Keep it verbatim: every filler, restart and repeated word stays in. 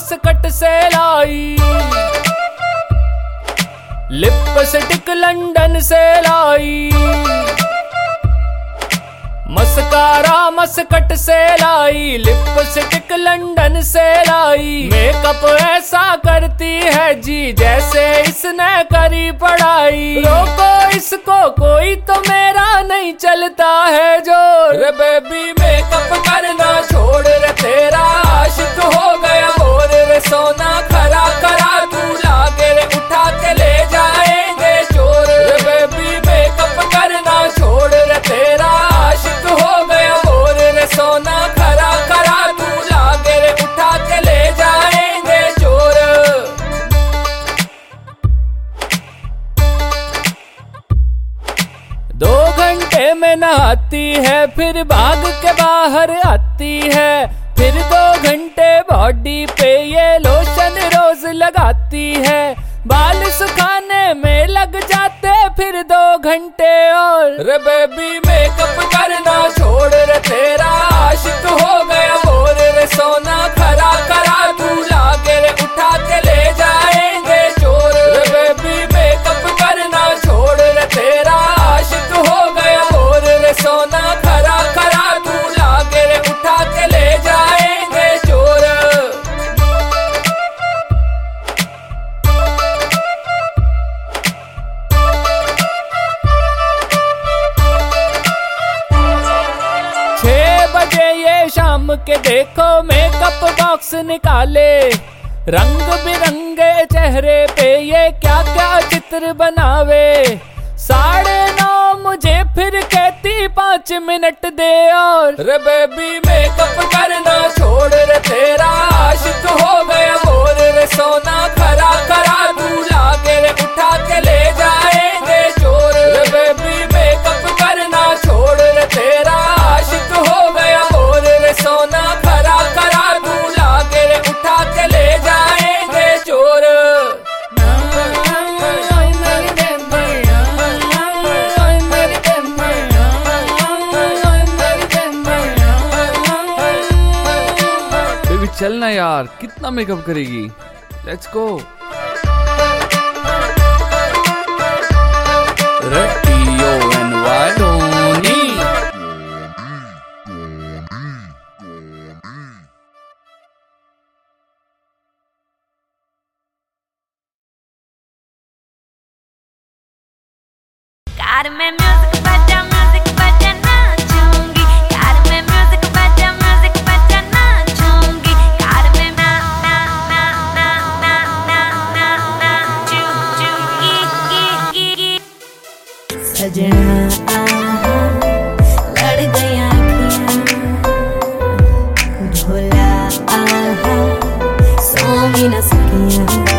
Muscat से लाई, lipstick London से लाई, mascara Muscat से लाई, लिपस्टिक लंदन से लाई। मेकअप ऐसा करती है जी जैसे इसने करी पढ़ाई। रोको इसको कोई तो मेरा नहीं चलता है जोर। रे बेबी मेकअप करना छोड़ रे, तेरा आशिक हो गया और रे सोना खरा करा तू लागे रे, उठा के ले जाएंगे चोर। रे बेबी मेकअप करना छोड़ रे, तेरा आशिक हो गया और रे सोना खरा करा तू लागे रे, उठा के ले जाएंगे चोर। दो घंटे में नहाती है फिर भाग के बाहर आती है, फिर दो घंटे बॉडी पे ये लोशन रोज लगाती है। बाल सुखाने में लग जाते फिर दो घंटे और। रे बेबी मेकअप करना छोड़ रे, तेरा आशिक हो गया और रे सोना खरा करा तू लागे रे, उठा के ले जाएंगे चोर। रे बेबी मेकअप करना छोड़ रे, तेरा आशिक हो गया और रे सोना खरा करा तू लागे रे, उठा के ले जाएंगे चोर। छह बजे ये शाम के देखो मेकअप बॉक्स निकाले, रंग बिरंगे चेहरे पे ये क्या क्या चित्र बनावे। साढ़े नौ मुझे फिर कहती पाँच मिनट दे और। रे बेबी मेकअप करना छोड़ रे, तेरा आशिक हो गया और रे सोना खरा करा तू लागे रे, उठा के ले जाएंगे चोर। रे बेबी मेकअप करना छोड़ रे, तेरा आशिक हो गया और रे सोना खरा करा तू लागे रे, उठा के ले जाएंगे चोर। चलना यार, कितना मेकअप करेगी, लेट्स गो। रेडियो एनवाय टोनी। कार में म्यूजिक बजा म्यूजिक बजा नाचूंगी, कार में म्यूजिक बजा म्यूजिक बजा नाचूंगी, कार में ना ना ना ना ना ना ना ना चू चू की की की। सजना आहा लड़ गया अखियां, ढोला आहा सो भी न सकियां।